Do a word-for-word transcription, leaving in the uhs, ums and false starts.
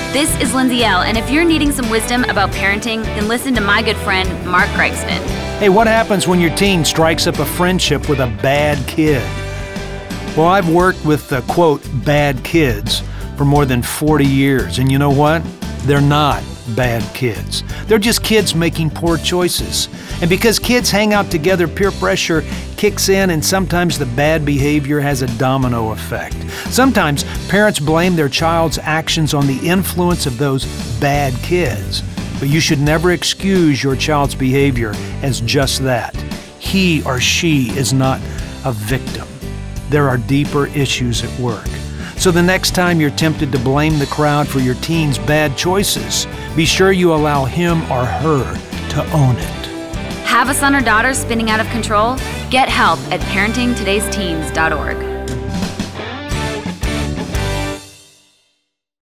This is Lindsay L., and if you're needing some wisdom about parenting, then listen to my good friend, Mark Greigsman. Hey, what happens when your teen strikes up a friendship with a bad kid? Well, I've worked with the, quote, bad kids for more than forty years, and you know what? They're not bad kids. They're just kids making poor choices. And because kids hang out together, peer pressure kicks in, and sometimes the bad behavior has a domino effect. Sometimes parents blame their child's actions on the influence of those bad kids. But you should never excuse your child's behavior as just that. He or she is not a victim. There are deeper issues at work. So the next time you're tempted to blame the crowd for your teen's bad choices, be sure you allow him or her to own it. Have a son or daughter spinning out of control? Get help at parenting todays teens dot org.